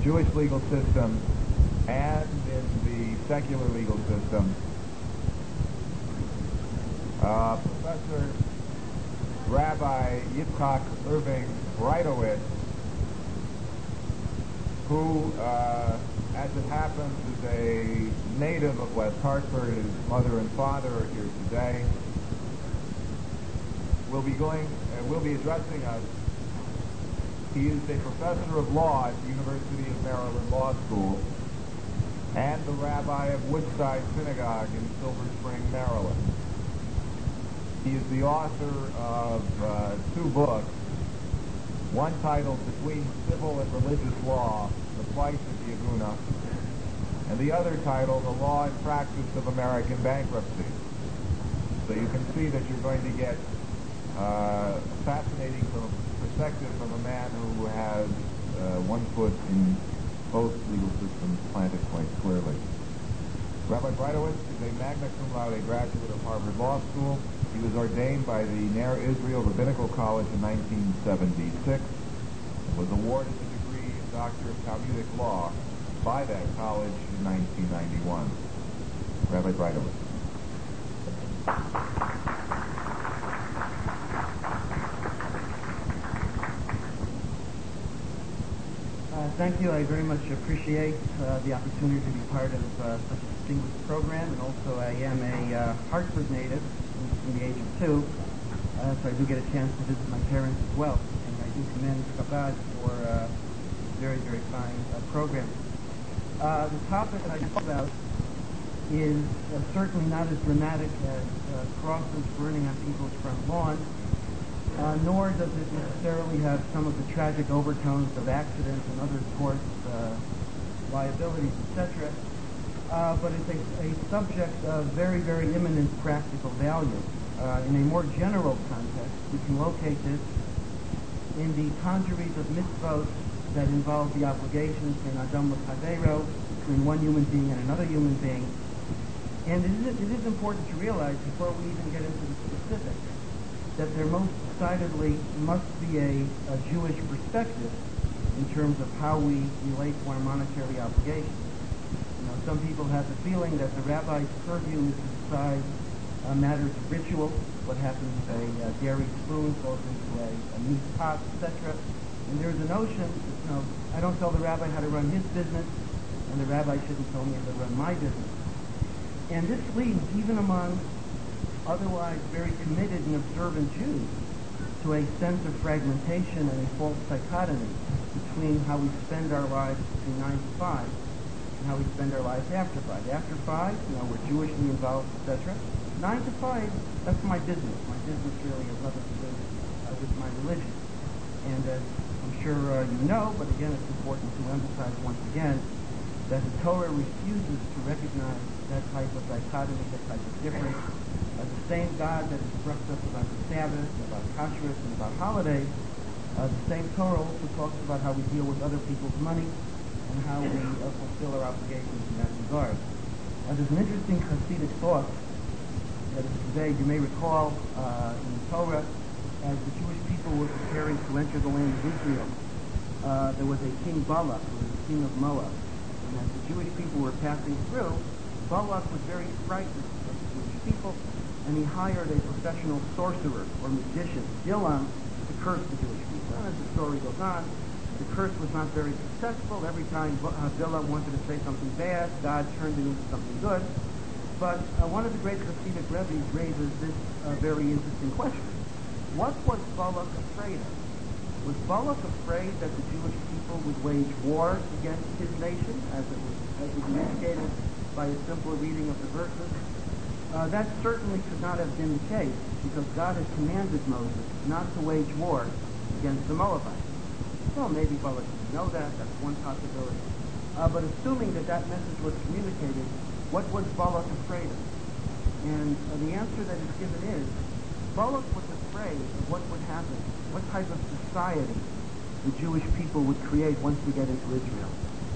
Jewish legal system and in the secular legal system. Professor Rabbi Yitzchak Irving Breitowitz, who, as it happens, is a native of West Hartford. His mother and father are here today. Will be addressing us. He is a professor of law at the University of Maryland Law School and the rabbi of Woodside Synagogue in Silver Spring, Maryland. He is the author of two books, one titled Between Civil and Religious Law, The Plight of the Aguna, and the other titled The Law and Practice of American Bankruptcy. So you can see that you're going to get fascinating perspective from a man who has one foot in both legal systems planted quite squarely. Rabbi Breitowitz is a magna cum laude graduate of Harvard Law School. He was ordained by the Ner Israel Rabbinical College in 1976 and was awarded the degree of Doctor of Talmudic Law by that college in 1991. Rabbi Breitowitz. Thank you. I very much appreciate the opportunity to be part of such a distinguished program, and also I am a Hartford native from the age of 2, so I do get a chance to visit my parents as well, and I do commend Chabad for a very, very fine program. The topic that I talk about is certainly not as dramatic as crosses burning on people's front lawn, nor does it necessarily have some of the tragic overtones of accidents and other torts, liabilities, etc. But it's a subject of very, very imminent practical value. In a more general context, we can locate this in the conjuries of mitzvot that involve the obligations in Adam l'Chaveiro, between one human being and another human being. And it is important to realize, before we even get into the specifics, that there most decidedly must be a Jewish perspective in terms of how we relate to our monetary obligations. You know, some people have the feeling that the rabbi's purview is to decide matters of ritual, what happens if a dairy spoon falls into a meat pot, etc. And there's a notion that, you know, I don't tell the rabbi how to run his business, and the rabbi shouldn't tell me how to run my business. And this leads, even among otherwise very committed and observant Jews, to a sense of fragmentation and a false dichotomy between how we spend our lives between 9 to 5 and how we spend our lives after 5. After 5, you know, we're Jewishly involved, etc. 9 to 5, that's my business. My business really has nothing to do with my religion. And as I'm sure you know, but again, it's important to emphasize once again, that the Torah refuses to recognize that type of dichotomy, that type of difference. The same God that instructs us about the Sabbath, and about kashrus, and about holidays, the same Torah also talks about how we deal with other people's money and how we fulfill our obligations in that regard. There's an interesting Hasidic thought that is conveyed, you may recall, in the Torah, as the Jewish people were preparing to enter the land of Israel. There was a king Balak, who was the king of Moab. And as the Jewish people were passing through, Balak was very frightened of the Jewish people, and he hired a professional sorcerer or magician, Bilam, to curse the Jewish people. And as the story goes on, the curse was not very successful. Every time Bilam wanted to say something bad, God turned it into something good. But one of the great Hasidic Rebbe's raises this very interesting question. What was Balak afraid of? Was Balak afraid that the Jewish people would wage war against his nation, as was indicated by a simple reading of the verses? That certainly could not have been the case, because God had commanded Moses not to wage war against the Moabites. Well, maybe Balak didn't know that. That's one possibility. But assuming that that message was communicated, what was Balak afraid of? And the answer that is given is, Balak was afraid of what would happen, what type of society the Jewish people would create once we get into Israel.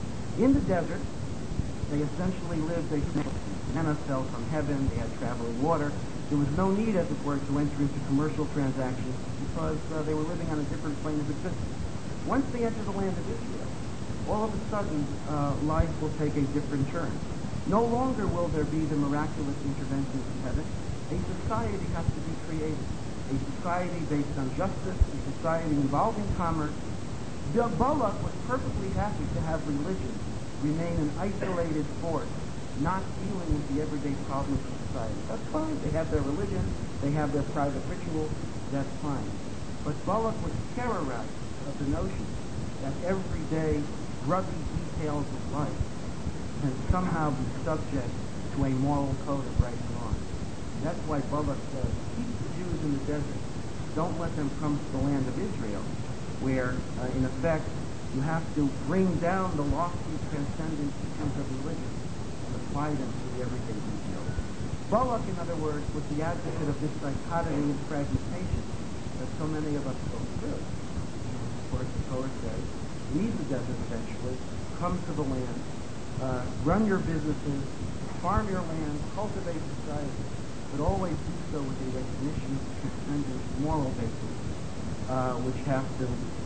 In the desert, they essentially lived a manna fell from heaven, they had traveling water. There was no need, as it were, to enter into commercial transactions because they were living on a different plane of existence. Once they entered the land of Israel, all of a sudden life will take a different turn. No longer will there be the miraculous intervention of heaven. A society has to be created. A society based on justice, a society involving commerce. Balak was perfectly happy to have religion remain an isolated force, not dealing with the everyday problems of society. That's fine. They have their religion, they have their private rituals, that's fine. But Balak was terrorized of the notion that everyday grubby details of life can somehow be subject to a moral code of right and wrong. And that's why Balak says, keep the Jews in the desert. Don't let them come to the land of Israel, where, in effect, you have to bring down the lofty, transcendent teachings of religion and apply them to the everyday details. Balak, in other words, was the advocate of this dichotomy and fragmentation that so many of us go through. And of course, the Torah says, leave the desert eventually, come to the land, run your businesses, farm your land, cultivate society, but always do so with a recognition of the transcendent moral basis, which have to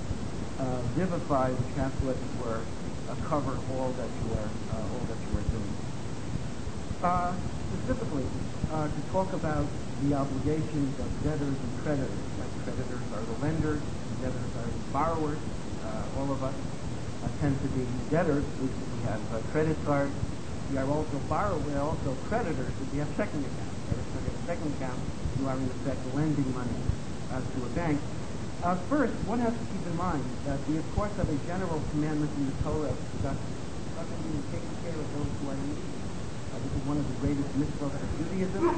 vivify, which have to, as it were, cover all that you are doing. Specifically, to talk about the obligations of debtors and creditors. Like creditors are the lenders, and debtors are the borrowers. All of us tend to be debtors. We have credit cards. We are also borrowers. We are also creditors if we have checking accounts. If you have a checking account, you are in effect lending money to a bank. First, one has to keep in mind that we, of course, have a general commandment in the Torah of tzedakah. Tzedakah means taking care of those who are in need. This is one of the greatest mitzvahs of Judaism.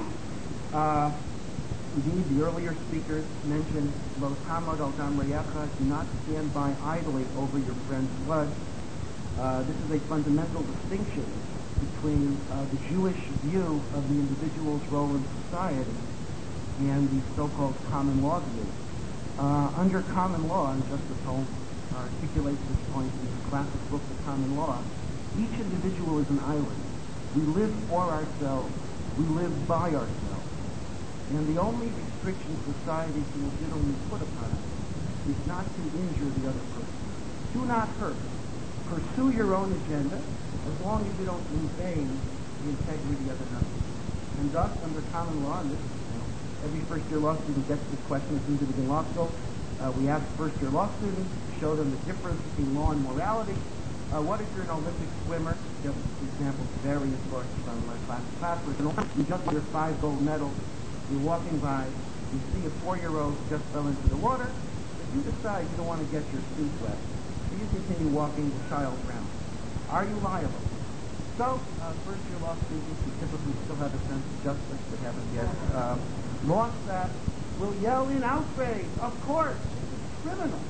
Indeed, the earlier speakers mentioned, Lo tamad al dam re'echa, do not stand by idly over your friend's blood. This is a fundamental distinction between the Jewish view of the individual's role in society and the so-called common law view. Under common law, and Justice Holmes articulates this point in his classic book, The Common Law, each individual is an island. We live for ourselves. We live by ourselves. And the only restriction society can legitimately put upon us is not to injure the other person. Do not hurt. Pursue your own agenda as long as you don't invade the integrity of another. And thus, under common law, and this is every first-year law student gets this question as soon as they begin law school. We ask first-year law students to show them the difference between law and morality. What if you're an Olympic swimmer? Just examples vary, of course, from class to class. You just won your 5 gold medals. You're walking by. You see a 4-year-old just fell into the water. If you decide you don't want to get your suit wet, so you continue walking, the child drowns. Are you liable? So, first-year law students who typically still have a sense of justice but haven't yet lost that will yell in outrage, of course, it's criminal.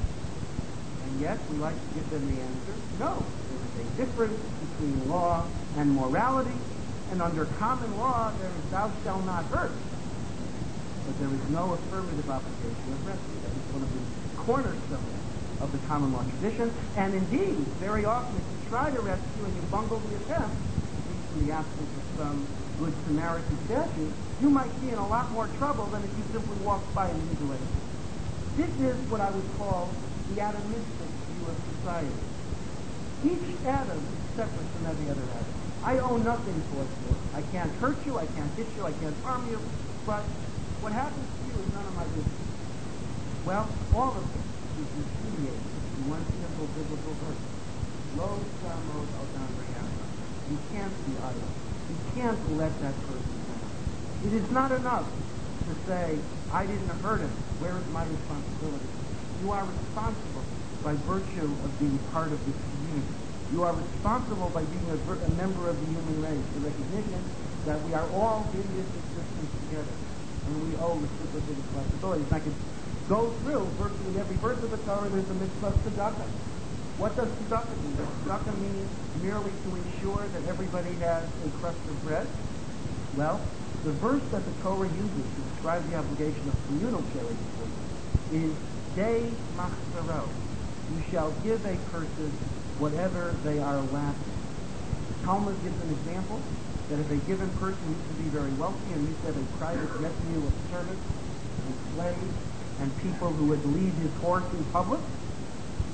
And yet, we like to give them the answer, no, there is a difference between law and morality, and under common law, there is thou shalt not hurt. But there is no affirmative obligation of rescue. That is one of the cornerstones of the common law tradition. And indeed, very often, if you try to rescue and you bungle the attempt, at least in the absence of some Good Samaritan statute, you might be in a lot more trouble than if you simply walked by and mutilated. This is what I would call the atomistic view of society. Each atom is separate from every other atom. I owe nothing towards you. I can't hurt you, I can't hit you, I can't harm you, but what happens to you is none of my business. Well, all of this is repudiated in one simple biblical verse. Lo tamad al dam re'echa. You can't be idle. You can't let that person down. It is not enough to say, I didn't hurt him. Where is my responsibility? You are responsible by virtue of being part of this community. You are responsible by being a member of the human race, the recognition that we are all in this existence together, and we owe reciprocal responsibilities. And I could go through virtually every verse of the Torah. There's a mitzvah of tzedakah. What does tzedakah mean? Does tzedakah mean merely to ensure that everybody has a crust of bread? Well, the verse that the Torah uses to describe the obligation of communal charity is Dei Machzaro. You shall give a person whatever they are lacking. The Talmud gives an example that if a given person needs to be very wealthy and needs to have a private retinue of servants and slaves and people who would lead his horse in public,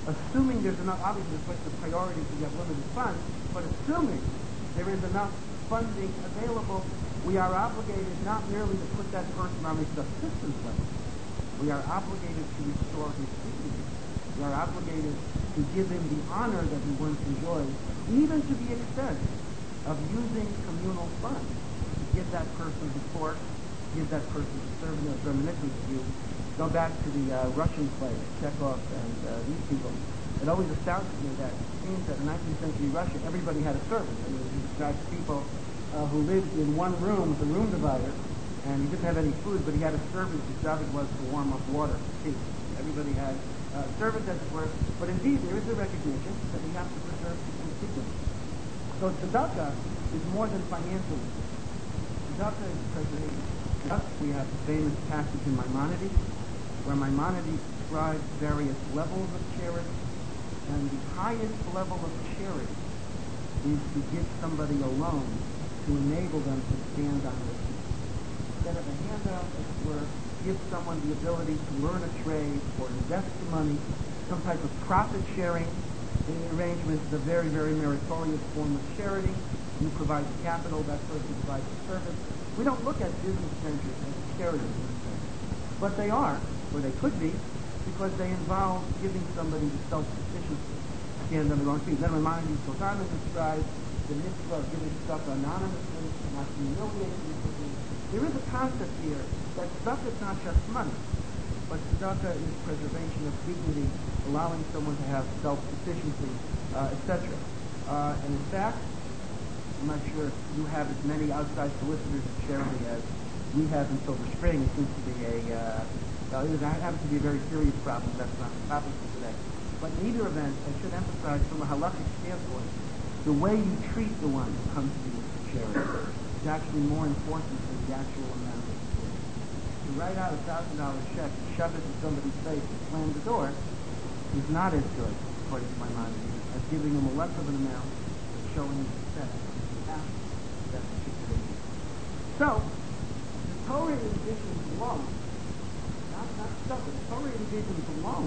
assuming there's enough, obviously it's a priority to get limited funds, but assuming there is enough funding available, we are obligated not merely to put that person on a subsistence level. We are obligated to restore his dignity. We are obligated to give him the honor that he once enjoyed, even to the extent of using communal funds to give that person support, give that person the service of reminiscence to you. Go back to the Russian plays, Chekhov and these people. It always astounded me that it seems that in 19th century Russia, everybody had a servant. I mean, he describes people who lived in one room with a room divider, and he didn't have any food, but he had a servant whose job it was to warm up water for tea. Everybody had a servant, as it were, but indeed there is a recognition that we have to preserve people's dignity. So tzedakah is more than financial. Tzedakah is preservation. We have the famous passage in Maimonides, where Maimonides describes various levels of charity, and the highest level of charity is to give somebody a loan to enable them to stand on their feet. Instead of a handout, as it were, give someone the ability to learn a trade or invest the money, some type of profit-sharing arrangement is a very, very meritorious form of charity. You provide the capital, that person provides the service. We don't look at business ventures as charity, but they are, or they could be, because they involve giving somebody the self-sufficiency, stand on their own feet. Then Maimonides goes on and describes the mitzvah of giving stuff anonymously, not to humiliate people. There is a concept here that tzedakah is not just money, but tzedakah is preservation of dignity, allowing someone to have self-sufficiency, etc. And in fact, I'm not sure if you have as many outside solicitors of charity as we have in Silver Spring. It seems to be it happens to be a very serious problem. That's not the topic for today. But in either event, I should emphasize from a halakhic standpoint, the way you treat the one who comes to you for charity is actually more important than the actual amount of support. To write out $1,000 check, shove it in somebody's face, and slam the door is not as good, according to Maimonides, as giving them a less of an amount and showing them respect and passion for that particular need. So, the Torah envisions loan, not stuff, the Torah envisions loan,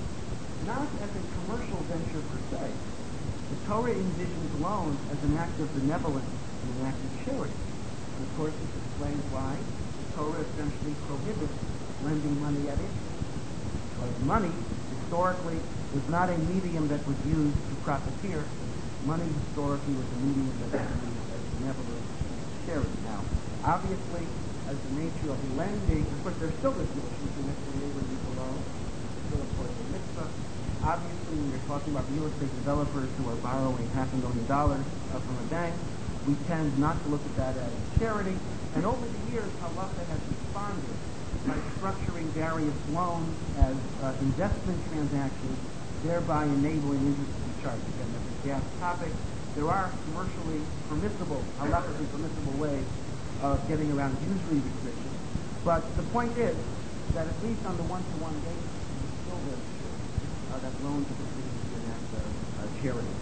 not as a commercial venture per se. The Torah envisions loan as an act of benevolence and an act of charity. And of course, this explains why the Torah essentially prohibits lending money at interest. Because money, historically, was not a medium that was used to profiteer. Money, historically, was a medium that was used as benevolence and charity. Now, obviously, as the nature of lending, of course, there's still this notion to which the neighbor needs a loan. There's still, of course, a mitzvah. Obviously, when you're talking about real estate developers who are borrowing $500,000 from a bank, we tend not to look at that as charity. And over the years, Halacha has responded by structuring various loans as investment transactions, thereby enabling interest to be charged. Again, that's a gas topic. There are commercially permissible, halachically permissible ways of getting around usury restrictions. But the point is that at least on the one-to-one basis, it's still very true that loans are considered to be an act of charity.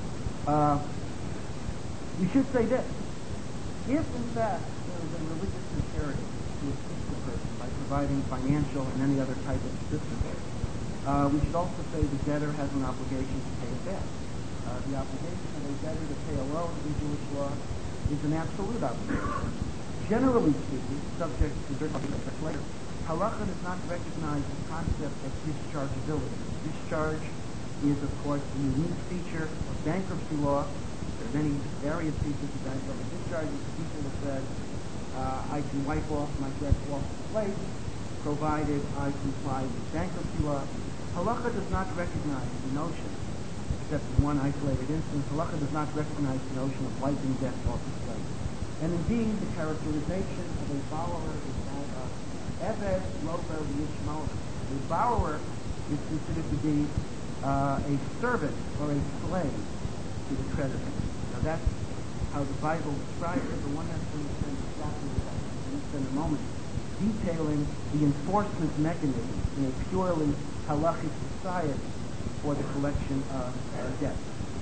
We should say this. If, in fact, there is a religious imperative to assist the person by providing financial and any other type of assistance, we should also say the debtor has an obligation to pay a debt. The obligation of a debtor to pay a loan in Jewish law is an absolute obligation. Generally speaking, subject to certain later, Halacha does not recognize the concept of dischargeability. Discharge is, of course, a unique feature of bankruptcy law. There are many various features of bankruptcy. Discharge is a feature that says I can wipe off my debt off the plate, provided I comply with bankruptcy law. Halacha does not recognize the notion, except in one isolated instance, Halacha does not recognize the notion of wiping debt off the plate. And indeed, the characterization of a borrower is that of Eved Lofer Yishmael. A borrower is considered to be a servant or a slave to the creditor. Now that's how the Bible describes it. The one has to understand exactly what that is. We'll spend a moment detailing the enforcement mechanism in a purely halachic society for the collection of debt.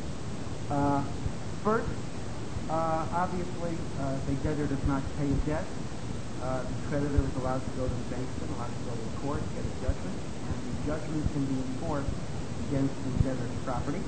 First, obviously, if a debtor does not pay a debt, the creditor is allowed to go to the bank, allowed to go to the court, get a judgment, and the judgment can be enforced against the debtor's property.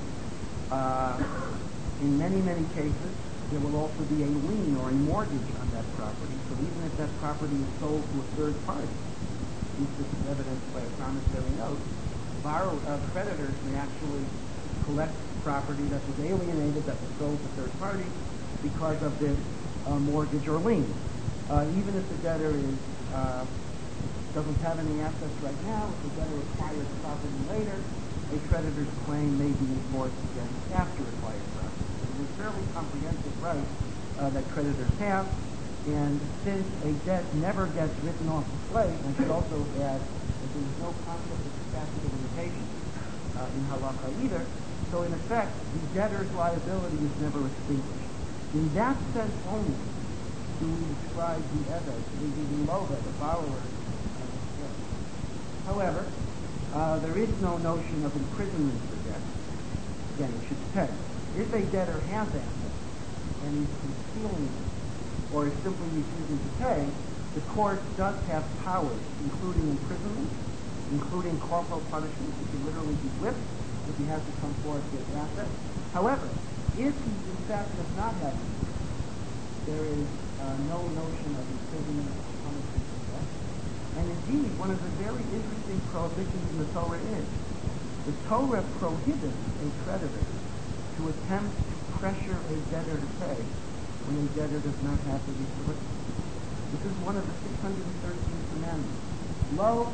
In many, many cases, there will also be a lien or a mortgage on that property. So even if that property is sold to a third party, this is evidenced by a promissory note, creditors may actually collect property that was alienated, that was sold to third parties because of this mortgage or lien. Even if the debtor doesn't have any assets right now, if the debtor acquires property later, a creditor's claim may be enforced against after acquired property. It's a fairly comprehensive right that creditors have, and since a debt never gets written off the slate, I should also add that there is no concept of statute of limitations in halacha either, so in effect, the debtor's liability is never extinguished. In that sense only do we describe the eved, the lova, the borrower. However, there is no notion of imprisonment for debt. Again, it should say, if a debtor has assets and is concealing them or is simply refusing to pay, the court does have powers, including imprisonment, including corporal punishment, which can literally be whipped if he has to come forth with assets. However, if he in fact does not have them, there is no notion of imprisonment or punishment for debt. And indeed, one of the very interesting prohibitions in the Torah is, the Torah prohibits a creditor to attempt to pressure a debtor to pay when a debtor does not have the resources. This is one of the 613 commandments. Lo,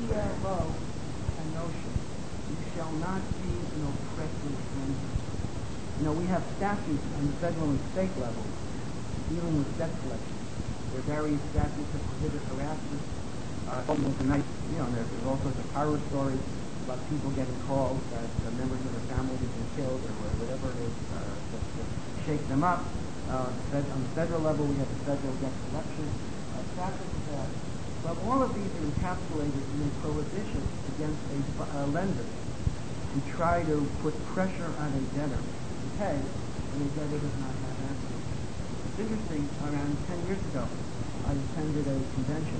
a notion. You shall not be an oppressive stranger. You know, we have statutes on the federal and state level dealing with debt collection. There are various statutes that prohibit harassment. Tonight, you know, there's all sorts of horror stories about people getting calls that members of their family have been killed or whatever it is to shake them up. On the federal level, we have the federal debt collection statute. But all of these are encapsulated in a prohibition against a lender to try to put pressure on a debtor to pay when a debtor does not have assets. It's interesting, around 10 years ago, I attended a convention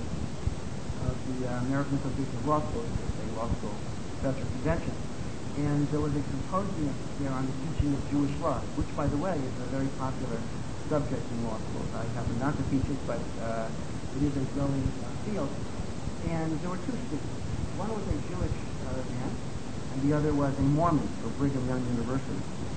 of the American Association of Law Schools, a law school professor convention, and there was a symposium there on the teaching of Jewish law, which, by the way, is a very popular subject in law schools. I happen not to teach it, but it is a growing field. And there were two speakers. One was a Jewish man, and the other was a Mormon from Brigham Young University.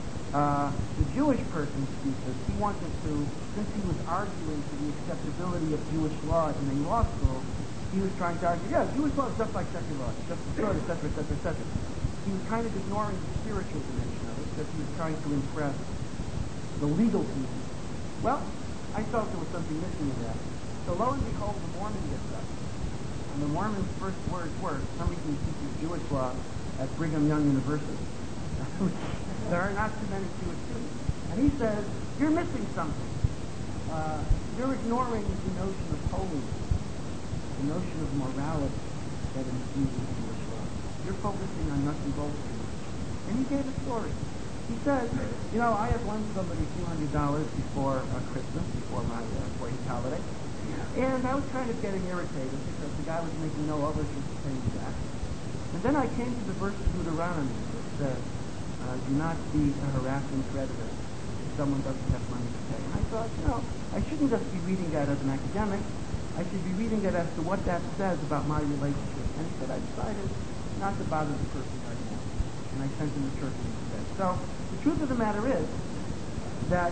The Jewish person speaker, he wanted to, since he was arguing for the acceptability of Jewish law in a law school, he was trying to argue, yeah, Jewish law is just like secular law, it's just good, etc., etc., etc. He was kind of ignoring the spiritual dimension of it, because he was trying to impress the legal people. Well, I felt there was something missing in that. So lo and behold, the Mormon gets up. And the Mormon's first words were, somebody who teaches Jewish law at Brigham Young University. There are not too many Jewish students. And he says, you're missing something. You're ignoring the notion of holiness, the notion of morality that infuses Jewish law. You're focusing on nuts and bolts. And he gave a story. He said, you know, I had lent somebody a few $100 before Christmas, before his holiday, and I was kind of getting irritated because the guy was making no overtures to pay me back. And then I came to the verse of Deuteronomy that says, do not be a harassing creditor if someone doesn't have money to pay. And I thought, you know, I shouldn't just be reading that as an academic. I should be reading it as to what that says about my relationship. And he said, I decided not to bother the person right now. And I sent him to church instead. So the truth of the matter is that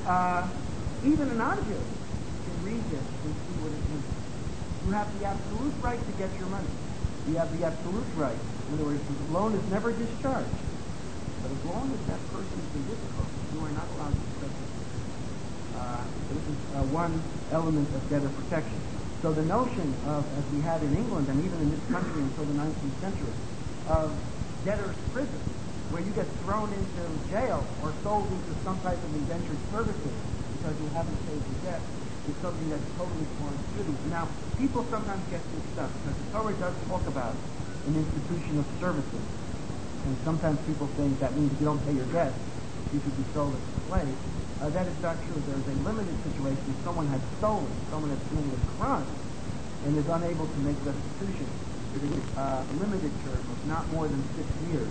even a non-Jew can read this and see what it means. You have the absolute right to get your money. You have the absolute right. In other words, the loan is never discharged. But as long as that person is in difficulty, you are not allowed to stretch it. So this is one element of debtor protection. So the notion of, as we had in England and even in this country until the 19th century, of debtor's prison, where you get thrown into jail or sold into some type of indentured servitude because you haven't paid your debt, is something that's totally foreign to Judaism. Now, people sometimes get mixed up because the Torah does talk about an institution of servitude. And sometimes people think that means if you don't pay your debt, you could be sold as a slave. That is not true. There is a limited situation. If someone has stolen, someone has committed a crime, and is unable to make restitution, it is a limited term of not more than 6 years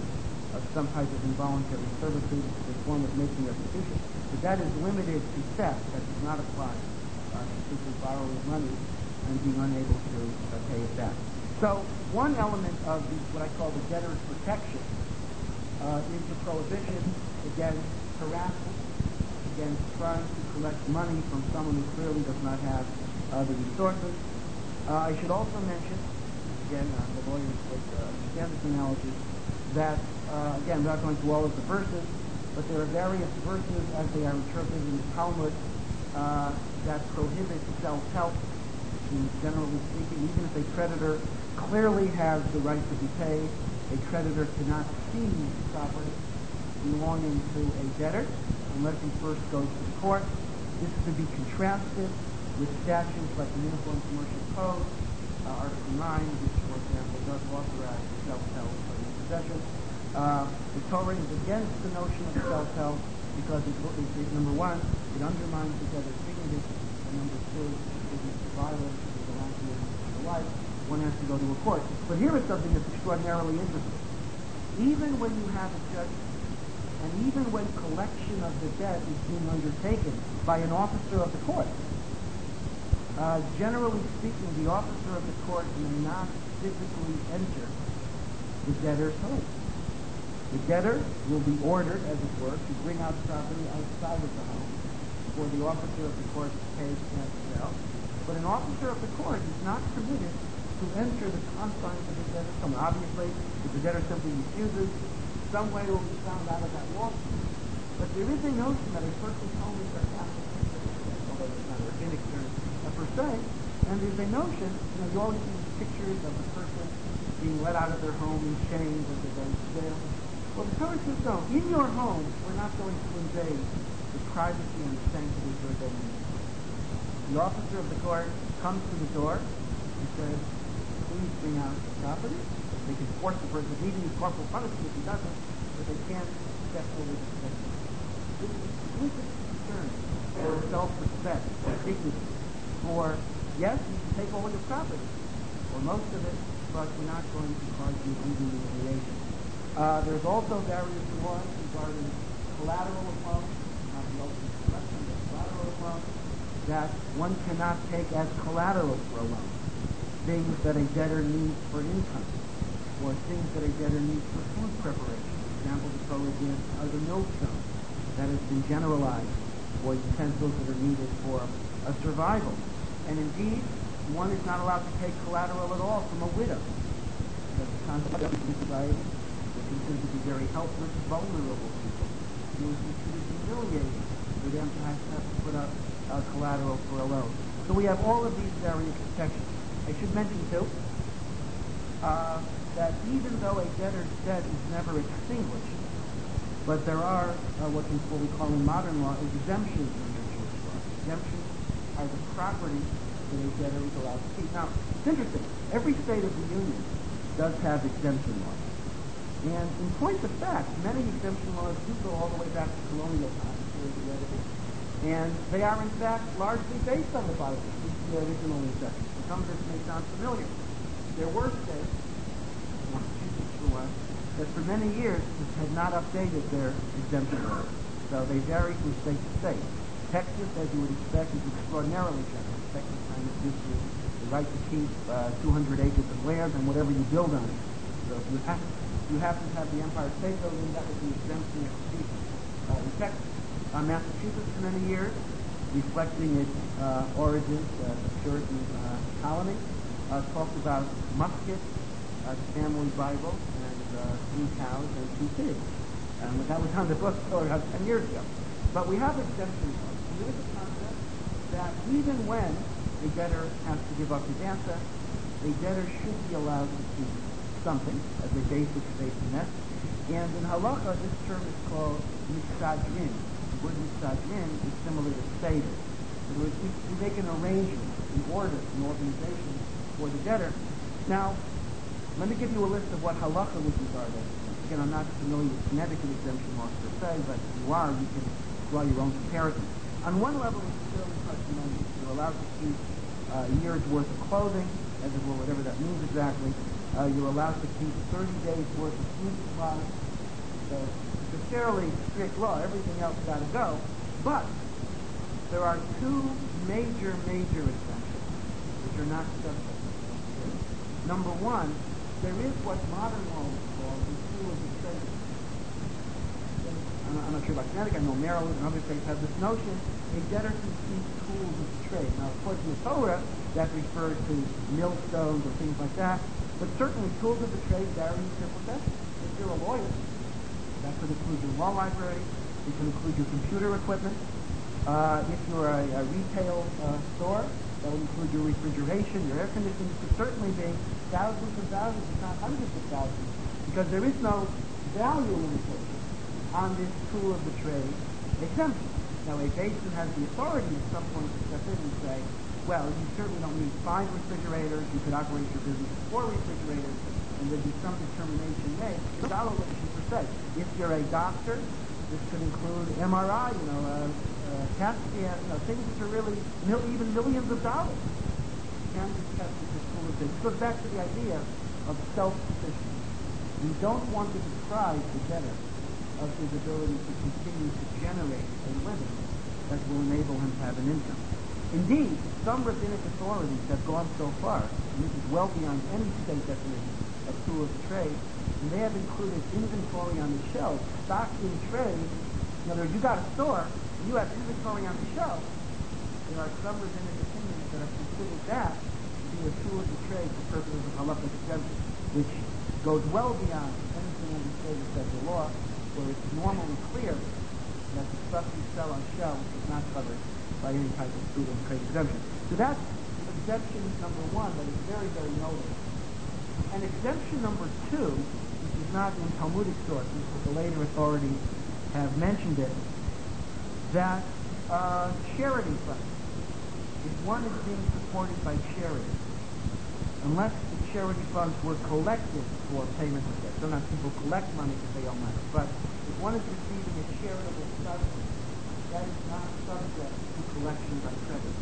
of some type of involuntary servitude, a form of making restitution. But that is limited to theft. That does not apply to simply borrowing money and being unable to pay it back. So one element of what I call the debtor's protection is the prohibition against harassment, against trying to collect money from someone who clearly does not have the resources. I should also mention, again, the lawyers would understand this analogy, that, again, without going through all of the verses, but there are various verses as they are interpreted in the Talmud that prohibit self-help, which means, generally speaking, even if a creditor clearly has the right to be paid, a creditor cannot seize property belonging to a debtor unless he first goes to court. This is to be contrasted with statutes like the Uniform Commercial Code, Article 9, which, for example, does authorize self-help in possession. The Torah is against the notion of self-help because, number one, it undermines the debtor's dignity, and number two, it is violent to the right of the life. One has to go to a court. But here is something that's extraordinarily interesting. Even when you have a judgment, and even when collection of the debt is being undertaken by an officer of the court, generally speaking, the officer of the court may not physically enter the debtor's home. The debtor will be ordered, as it were, to bring out property outside of the home for the officer of the court to pay and sell. But an officer of the court is not permitted to enter the confines of the debtor's home. Obviously, if the debtor simply refuses, some way will be found out of that lawsuit. But there is a notion that a person's home is their castle, although it's not a rabbinic term per se, and there's a notion, you always see these pictures of the person being let out of their home in chains as they go to jail. Well, the Torah says no. In your home, we're not going to invade the privacy and the sanctity of your domain. The officer of the court comes to the door and says, please bring out the property. They can force the person, even use corporal punishment if he doesn't, but they can't step over the threshold. This is a significant concern for self-respect, for dignity, for, yes, you can take all your property, or most of it, but we're not going to cause you undue humiliation. There's also various laws regarding collateral of loans, not the ultimate collection, but collateral of loans, that one cannot take as collateral for a loan. Things that a debtor needs for income, or things that a debtor needs for food preparation. For example, the Torah gives the millstone that has been generalized for utensils that are needed for survival. And indeed, one is not allowed to take collateral at all from a widow. Because the concept of society is considered to be very helpless, vulnerable people. It would be considered humiliating for them to have to put up collateral for a loan. So we have all of these various protections. I should mention, too, that even though a debtor's debt is never extinguished, but there are what we call in modern law exemptions under Jewish law. Exemptions are the property that a debtor is allowed to keep. Now, it's interesting. Every state of the Union does have exemption laws. And in point of fact, many exemption laws do go all the way back to colonial times. And they are, in fact, largely based on the Bible, the original exemptions. Some of this may sound familiar. There were states, that for many years had not updated their exemption laws. So they vary from state to state. Texas, as you would expect, is extraordinarily generous. Texas kind of gives you the right to keep 200 acres of land and whatever you build on it. So if you happen to have the Empire State Building, that would be exempt from execution. In Texas, Massachusetts for many years, reflecting its origins as a Puritan colony, talked about muskets, the family Bible, and 3 cows and 2 pigs. And that was on the bookstore about 10 years ago. But we have exemption laws. There is a concept that even when a debtor has to give up his assets, a debtor should be allowed to keep something as a basic safety net. And in halacha, this term is called mitzadrin. The word mitzadrin is similar to seder. In other words, we make an arrangement, an order, an organization for the debtor. Now, let me give you a list of what halacha would regard as. Again, I'm not familiar with Connecticut exemption laws per se, but if you are, you can draw your own comparison. On one level, it's fairly parsimonious. You're allowed to keep a year's worth of clothing, as it were, whatever that means exactly. You're allowed to keep 30 days' worth of food supplies. it's a fairly strict law. Everything else got to go. But there are two major exemptions which are not subject to this. Number one, there is what modern law is called the tool of the trade. I'm not sure about Connecticut. I know Maryland and other states have this notion: a debtor can seek tools of the trade. Now, of course, in the Torah, that refers to millstones or things like that. But certainly, tools of the trade vary in their possession. If you're a lawyer, that could include your law library. It can include your computer equipment. If you're a retail store, that would include your refrigeration, your air conditioning. It could certainly be thousands and thousands, if not hundreds of thousands, because there is no value limitation on this tool of the trade exemption. Now, a basin has the authority at some point to step in and say, well, you certainly don't need 5 refrigerators. You could operate your business with 4 refrigerators, and there'd be some determination made. Dollar limitation per se. If you're a doctor, this could include MRI, CAT scan, things which are really even millions of dollars. Can be tested with tool of trade. It goes back to the idea of self-sufficiency. We don't want to deprive the debtor of his ability to continue to generate a living that will enable him to have an income. Indeed, some rabbinic authorities have gone so far, and this is well beyond any state definition of tool of the trade, and they have included inventory on the shelf, stock in trade. In other words, you got a store, you have inventory on the shelf. There are some rabbinic opinions that have considered that to be a tool of the trade for purposes of halakhic exemption, which goes well beyond anything under state or federal law, where it's normally clear that the stuff you sell on shelves is not covered by any type of tool of trade exemption. So that's exemption number one that is very, very notable. And exemption number two, which is not in Talmudic sources, but the later authorities have mentioned it, that charity funds, if one is being supported by charity, unless the charity funds were collected for payment of debt. Sometimes people collect money because they owe money. But if one is receiving a charitable subsidy, that is not subject to collection by creditors.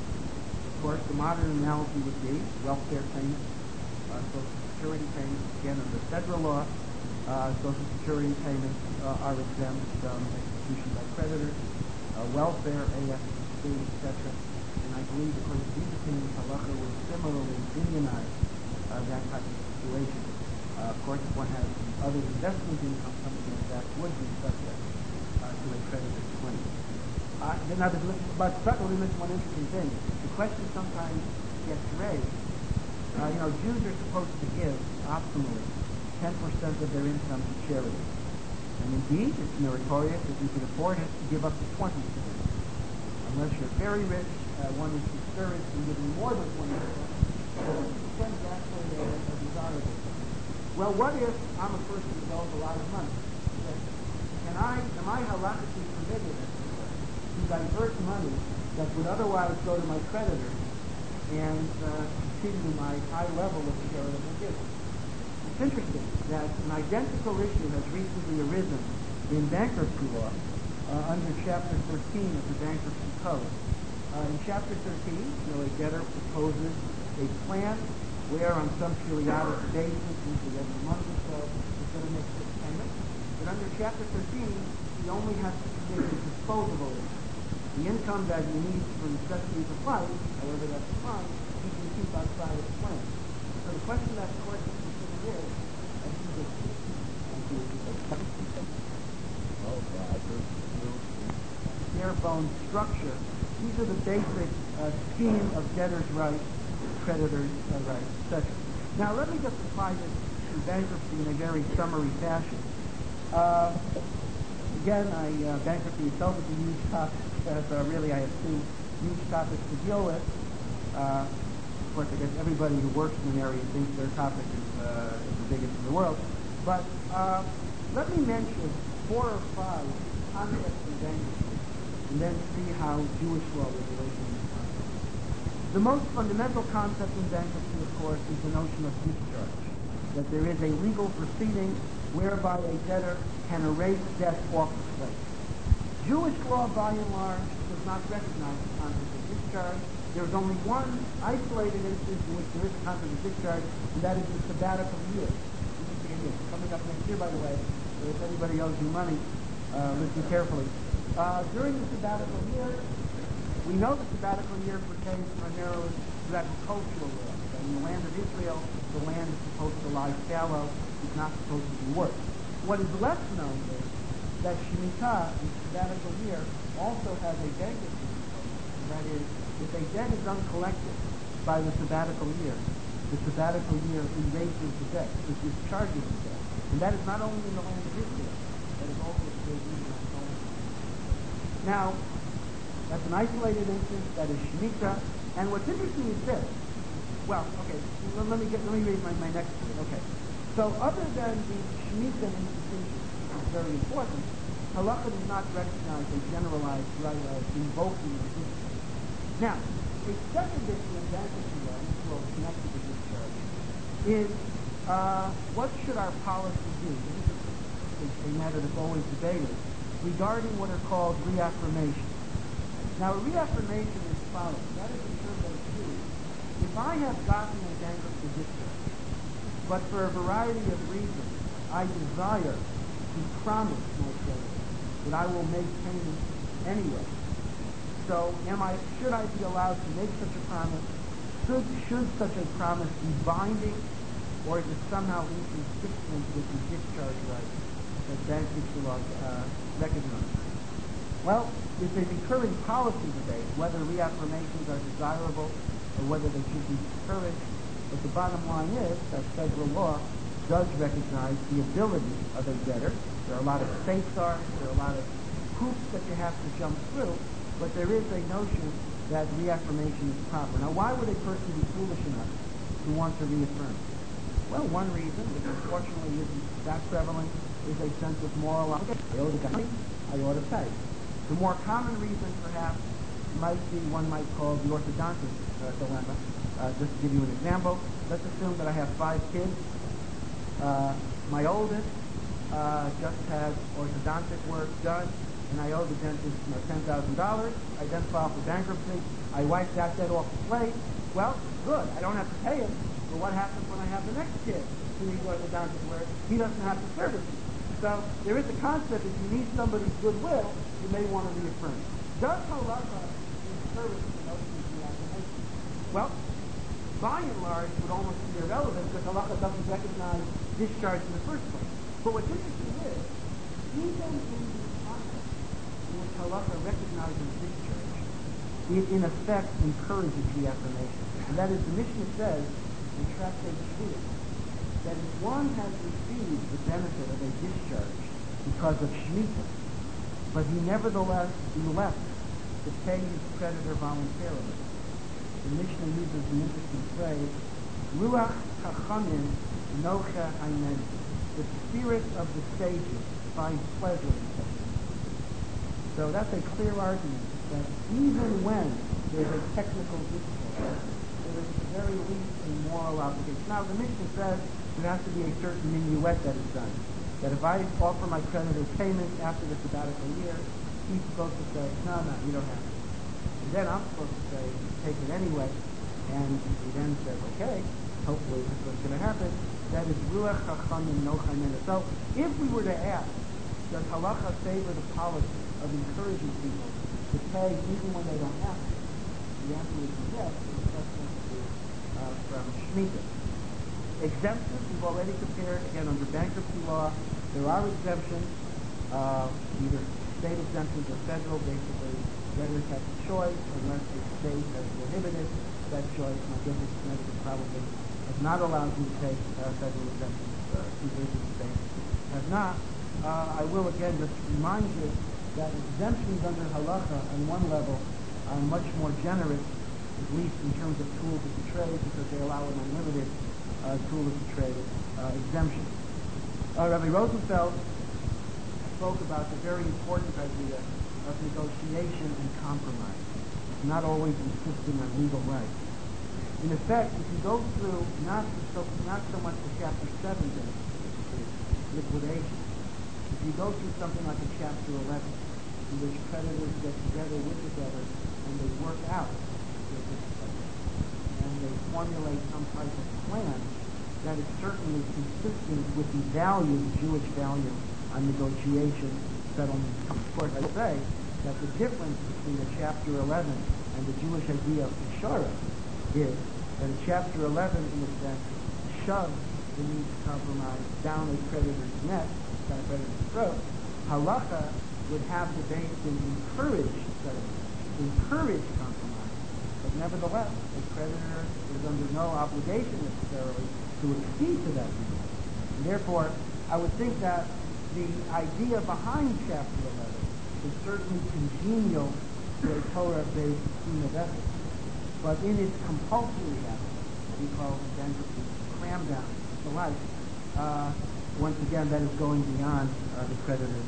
Of course, the modern analogy would be welfare payments, Social Security payments. Again, under federal law, Social Security payments are exempt from execution by creditors. Welfare, AFC, etc. And I believe, according to these opinions, halakha would similarly immunize that type of situation. Of course, if one has other investment income coming in, that would be subject to a creditor's claim. But let me mention one interesting thing. The question sometimes gets raised. Jews are supposed to give, optimally, 10% of their income to charity. And indeed, it's meritorious if you can afford it to give up to 20%. Unless you're very rich, one is discouraged from giving more than 20%. So 10 is actually a desirable thing. Well, what if I'm a person who owes a lot of money? Am I halakhically permitted to divert money that would otherwise go to my creditors and continue my high level of charitable giving? It's interesting that an identical issue has recently arisen in bankruptcy law under Chapter 13 of the Bankruptcy Code. In Chapter 13, a debtor proposes a plan where on some periodic basis, usually every month or so, he's going to make this payment. But under Chapter 13, he only has to commit his disposable income. The income that he needs for necessities of life, however that's defined, he can keep outside of the plan. So the question that the court is considering is, bare bone structure. These are the basic scheme of debtors' rights, creditors' rights, etc. Now let me just apply this to bankruptcy in a very summary fashion. Bankruptcy itself is a huge topic. Really, I have two huge topics to deal with. Of course, I guess everybody who works in an area thinks their topic is the biggest in the world. But let me mention 4 or 5 concepts in bankruptcy, and then see how Jewish law regulates these concepts. The most fundamental concept in bankruptcy, of course, is the notion of discharge, that there is a legal proceeding whereby a debtor can erase debt off the slate. Jewish law, by and large, does not recognize the concept of discharge. There is only one isolated instance in which there is a concept of discharge, and that is the sabbatical year. Coming up next year, by the way, So if anybody owes you money, listen carefully. During the sabbatical year, we know the sabbatical year pertains primarily to agricultural land. And in the land of Israel, the land is supposed to lie fallow. It's not supposed to be worked. What is less known is that Shemitah, the sabbatical year, also has a bankruptcy component. And that is, if a debt is uncollected by the sabbatical year erases the debt, it discharges the debt. And that is not only in the land of Israel, that is also true even outside of Israel. Now, that's an isolated instance, that is Shemitah. And what's interesting is this. Well, okay, let me read my next point. Okay. So other than the Shemitah institution, which is very important, Halacha does not recognize a generalized right of invoking a discharge. Now, a second issue in bankruptcy law, which will connect to the discharge, is what should our policy be? This is a matter that's always debated, regarding what are called reaffirmations. Now, a reaffirmation is following. That is a term that is used. If I have gotten a bankruptcy discharge, but for a variety of reasons, I desire to promise my creditor that I will make payments anyway. So, should I be allowed to make such a promise? Should such a promise be binding, or is it somehow inconsistent with the discharge rights that bankruptcy law recognizes? Well, it's a recurring policy debate whether reaffirmations are desirable or whether they should be discouraged. But the bottom line is that federal law does recognize the ability of a debtor. There are a lot of safeguards, there are a lot of hoops that you have to jump through, but there is a notion that reaffirmation is proper. Now, why would a person be foolish enough to want to reaffirm? Well, one reason, which unfortunately isn't that prevalent, is a sense of moral obligation. I owe the guy, I ought to pay. The more common reason, perhaps, might be one might call the orthodontist dilemma. Just to give you an example, let's assume that I have 5 kids. My oldest just had orthodontic work done, and I owe the dentist $10,000. I then file for bankruptcy. I wipe that debt off the plate. Well, good. I don't have to pay him. But what happens when I have the next kid who needs orthodontic work? He doesn't have to service me. So there is a concept, if you need somebody's goodwill, you may want to reaffirm. Does Halacha service the notion of reaffirmation? Well, by and large, would almost be irrelevant because Halacha doesn't recognize discharge in the first place. But what's interesting is, even in the context in which Halacha recognizes discharge, it in effect encourages reaffirmation. And that is, the Mishnah says in Tractate Shvuah, that if one has received the benefit of a discharge because of Shemitah, but he nevertheless elects to pay his creditor voluntarily, the Mishnah uses an interesting phrase, Ruach Chachamim Nocha Ainen. The spirit of the sages finds pleasure in such things. So that's a clear argument that even when there's a technical discharge, there is at the very least a moral obligation. Now, the Mishnah says there has to be a certain minuet that is done. That if I offer my creditor payment after the sabbatical year, he's supposed to say, no, you don't have to. And then I'm supposed to say, take it anyway. And he then says, okay, hopefully this is what's going to happen. That is Ruach Chachamim Nocha Ainen. So if we were to ask, does Halacha favor the policy of encouraging people to pay even when they don't have to? The answer is yes, from Shemitah. Exemptions, we've already compared, again, under bankruptcy law, there are exemptions, either state exemptions or federal. Basically, debtors have a choice unless the state has prohibited that choice. My guess is Connecticut probably has not allowed you to take federal exemptions. Two Virgin states have not. I will again just remind you that exemptions under Halacha on one level are much more generous, at least in terms of tools of the trade, because they allow an unlimited tool of the trade exemption. Rabbi Rosenfeld spoke about the very important idea of negotiation and compromise, not always insisting on legal rights. In effect, if you go through not so much the Chapter 7 which is liquidation, if you go through something like a Chapter 11, in which creditors get together with the debtor and they work out their difficulties, and they formulate some type of plan that is certainly consistent with the value, the Jewish value on negotiation, settlement, of course. I say that the difference between a Chapter 11 and the Jewish idea of Peshara is that a Chapter 11, in a sense, shoves the need to compromise down a creditor's neck, down a creditor's throat. Halacha would have the Beis Din encourage settlement, encourage compromise, but nevertheless, the creditor is under no obligation necessarily to accede to that deal. And therefore, I would think that the idea behind Chapter 11 is certainly congenial to a Torah-based scheme of ethics. But in its compulsory aspect, we call it bankruptcy, cram down, the like, once again, that is going beyond the creditor's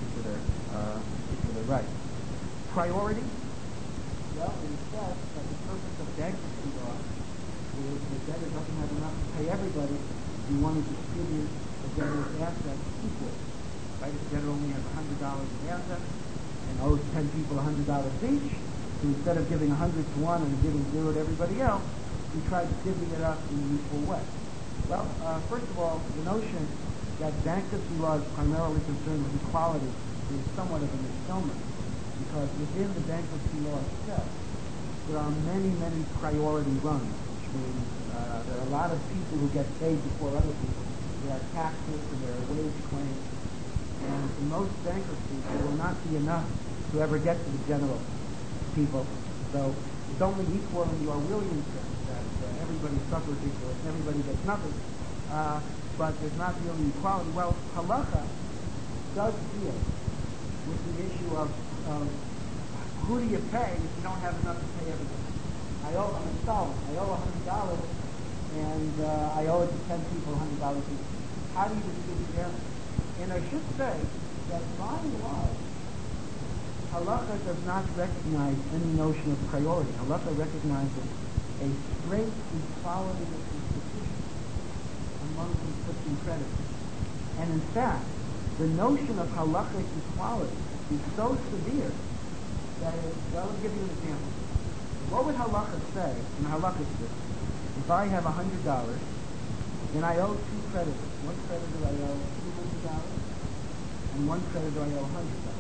particular right. Priority? Well, it is said that the purpose of bankruptcy law is the debtor doesn't have enough to pay everybody. You want to distribute the debtor's assets equally. Right? If the debtor only has $100 in assets and owes 10 people $100 each, so instead of giving 100 to one and giving 0 to everybody else, we try to divvy it up in an equal way. Well, first of all, the notion that bankruptcy law is primarily concerned with equality is somewhat of a misnomer, because within the bankruptcy law itself, there are many, many priority runs, which means there are a lot of people who get paid before other people. There are taxes and there are wage claims, and in most bankruptcies, there will not be enough to ever get to the general people. So it's only equal in your Williams sense that everybody suffers equal and everybody gets nothing. But there's not really equality. Well, halacha does deal with the issue of who do you pay if you don't have enough to pay everybody. I'm installment. I owe $100 and I owe it to 10 people $100 each. How do you distribute the assets? And I should say that by and large, halacha does not recognize any notion of priority. Halacha recognizes a straight equality of institutions among conflicting creditors. And in fact, the notion of halachic equality is so severe that I'll give you an example. What would halacha say in a halachic system? If I have $100 and I owe 2 creditors, one creditor I owe $200 and one creditor I owe $100.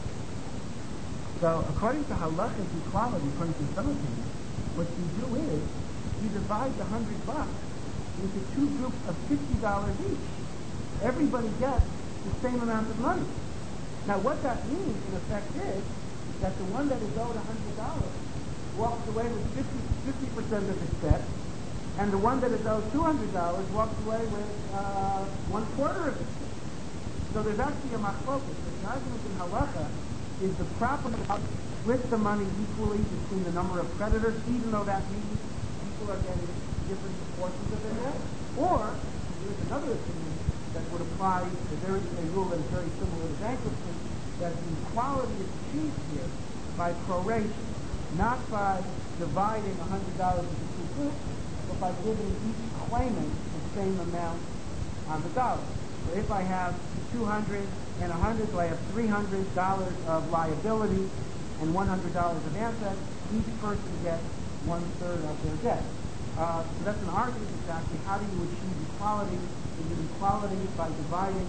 So according to halachic equality, according to some opinions, what you do is you divide the $100 into 2 groups of $50 each. Everybody gets the same amount of money. Now what that means in effect is that the one that is owed $100 walks away with 50% of his debt, and the one that is owed $200 walks away with 1/4 of his debt. So there's actually a machlokas. The argument in halacha is the proper to split the money equally between the number of creditors, even though that means people are getting different portions of their debt. Or there's another opinion that would apply a rule that is very similar to bankruptcy, that the equality is achieved here by proration, not by dividing $100 into 2 groups, but by giving each claimant the same amount on the dollar. So if I have 200 and 100, so I have $300 of liability and $100 of assets, each person gets 1/3 of their debt. So that's an argument exactly. How do you achieve equality? Is it equality by dividing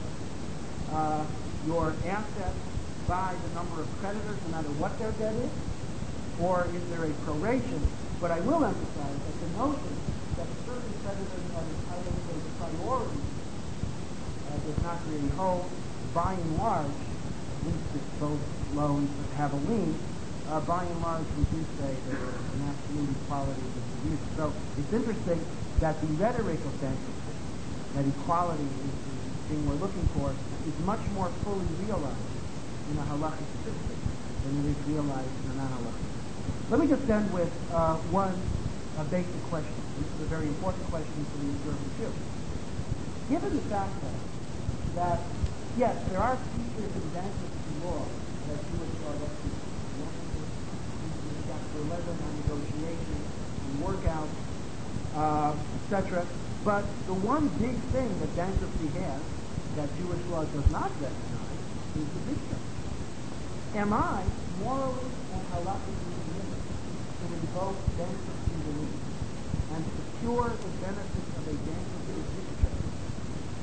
your assets by the number of creditors, no matter what their debt is? Or is there a proration? But I will emphasize that the notion that certain creditors are entitled to a priority does not really hold. By and large, at least if both loans have a lien, by and large we do say that there's an absolute equality of distribution. So it's interesting that the rhetoric of bankruptcy, that equality is the thing we're looking for, is much more fully realized in a halachic system than it is realized in a non-halachic system. Let me just end with one basic question. This is a very important question for the observant Jew. Given the fact that yes, there are features in bankruptcy law that Jewish law doesn't Chapter 11 on negotiation and workout, etc. But the one big thing that bankruptcy has that Jewish law does not recognize is the discharge. Am I morally and halakhically committed to invoke bankruptcy relief and secure the benefits of a bankruptcy discharge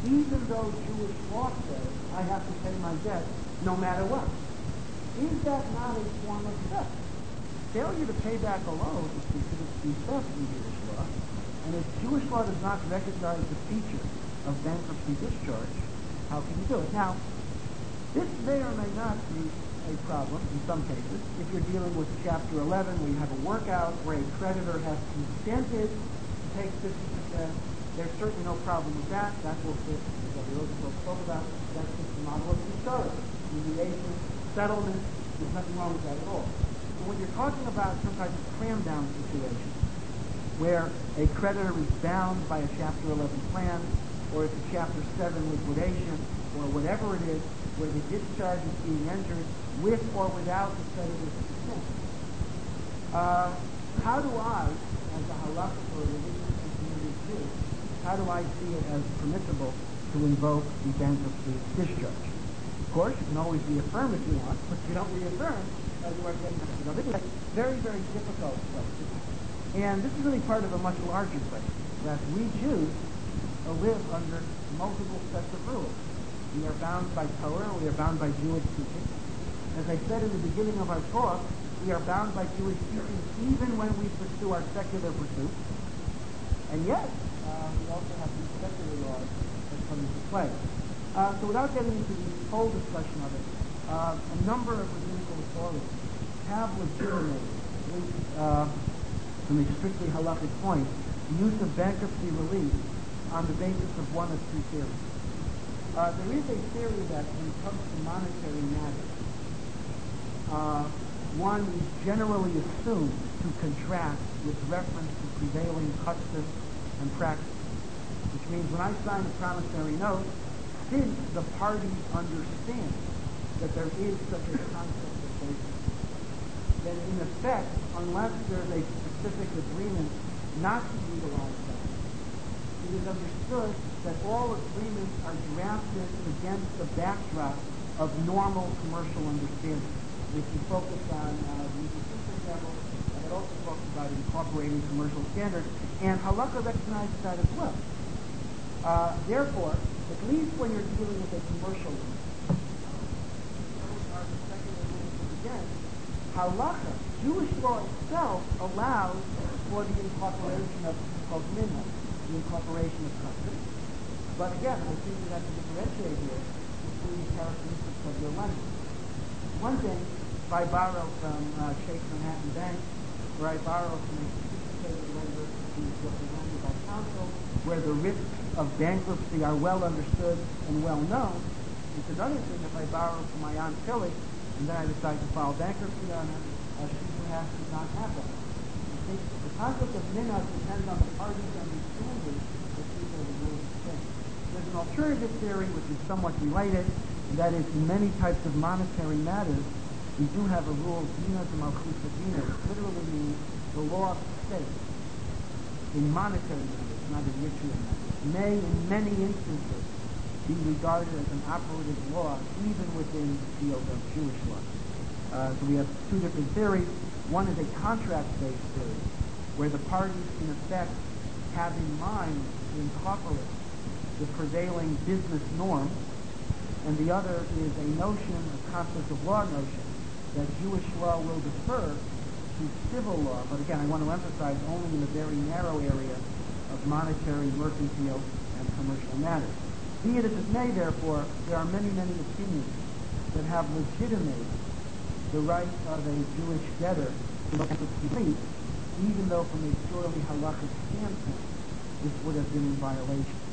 even though Jewish law says I have to pay my debt no matter what. Is that not a form of theft? Failure to pay back a loan is considered to be theft in Jewish law, and if Jewish law does not recognize the feature of bankruptcy discharge, how can you do it? Now, this may or may not be a problem in some cases. If you're dealing with Chapter 11, where you have a workout where a creditor has consented to take 50%, there's certainly no problem with that. That will fit what the Roosevelt spoke about. That's just the model of the mediation, settlement. There's nothing wrong with that at all. But when you're talking about some type of cram-down situation, where a creditor is bound by a Chapter 11 plan, or it's a Chapter 7 liquidation, or whatever it is, where the discharge is being entered with or without the creditor's consent, how do I, as a halachic or religious community Jew, how do I see it as permissible to invoke the bankruptcy discharge? Of course, you can always reaffirm if you want, but if you don't reaffirm, you are getting this is a very, very difficult question. And this is really part of a much larger question, that we Jews live under multiple sets of rules. We are bound by Torah, we are bound by Jewish teaching. As I said in the beginning of our talk, we are bound by Jewish teaching even when we pursue our secular pursuits. And yet, we also have these secular laws that come into play. So without getting into the whole discussion of it, a number of rabbinical authorities have legitimated, at least from a strictly halakhic point, the use of bankruptcy relief on the basis of one of two theories. There is a theory that when it comes to monetary matters, one is generally assumed to contract with reference to prevailing custom and practice, which means when I sign a promissory note, since the parties understand that there is such a concept of basis, then in effect, unless there's a specific agreement not to utilize that, it is understood that all agreements are drafted against the backdrop of normal commercial understanding. If you focus on the for example, it also talks about incorporating commercial standards, and halakha recognizes that as well. Therefore, at least when you're dealing with a commercial one, those are the secular rules of the game. Halakha, Jewish law itself, allows for the incorporation of minhag, the incorporation of custom. But again, I think we have to differentiate here between the characteristics of your lending. One thing, if I borrow from Chase Manhattan Bank, where I borrow from a sophisticated lender who's represented by counsel, where the risks of bankruptcy are well understood and well known. It's another thing if I borrow from my Aunt Philly, and then I decide to file bankruptcy on her, she perhaps does not have that. The concept of minhag depends on the parties understanding that these are the rules of things. There's an alternative theory which is somewhat related, and that is in many types of monetary matters, we do have a rule, dina de malchus dina, which literally means the law of the state. In monetary matters, not in ritual matters, may in many instances be regarded as an operative law, even within the field of Jewish law. So we have two different theories. One is a contract-based theory, where the parties, in effect, have in mind to incorporate the prevailing business norm, and the other is a notion, a conflict of law notion, that Jewish law will defer to civil law, but again, I want to emphasize only in a very narrow area of monetary, mercantile, and commercial matters. Be it as it may, therefore, there are many, many opinions that have legitimated the right of a Jewish debtor to complete, even though from a purely halakhic standpoint, this would have been in violation.